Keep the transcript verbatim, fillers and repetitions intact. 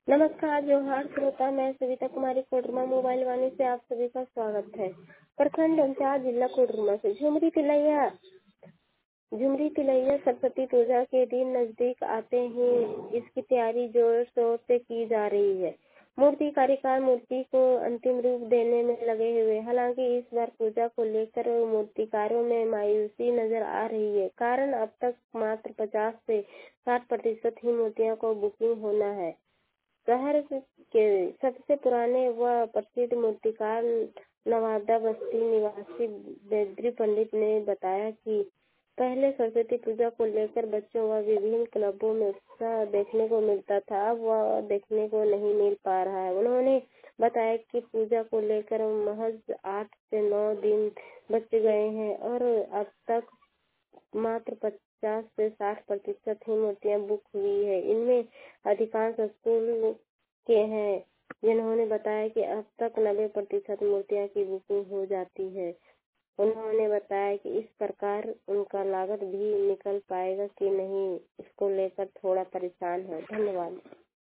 नमस्कार जोहार श्रोता, मैं सविता कुमारी कोडरमा मोबाइल वाणी से आप सभी का स्वागत है। प्रखंड इंचार्ज जिला कोडरमा से झुमरी तिलैया झुमरी तिलैया सरस्वती पूजा के दिन नजदीक आते ही इसकी तैयारी जोर शोर से की जा रही है। मूर्ति कारीगर मूर्ति को अंतिम रूप देने में लगे हुए। हालांकि इस बार पूजा को लेकर मूर्तिकारों में मायूसी नजर आ रही है। कारण अब तक मात्र पचास से साठ प्रतिशत ही मूर्तियों को बुकिंग होना है। शहर के सबसे पुराने व प्रसिद्ध मूर्तिकार नवादा बस्ती निवासी बेदरी पंडित ने बताया कि पहले सरस्वती पूजा को लेकर बच्चों व विभिन्न क्लबों में उत्साह देखने को मिलता था, अब वह देखने को नहीं मिल पा रहा है। उन्होंने बताया कि पूजा को लेकर महज आठ से नौ दिन बच गए हैं और अब तक मात्र पचास से साठ प्रतिशत ही मूर्तियां बुक हुई है। इनमें अधिकांश स्कूल के हैं, जिन्होंने बताया कि अब तक नब्बे प्रतिशत मूर्तियां की बुकिंग हो जाती है। उन्होंने बताया कि इस प्रकार उनका लागत भी निकल पाएगा कि नहीं, इसको लेकर थोड़ा परेशान है। धन्यवाद।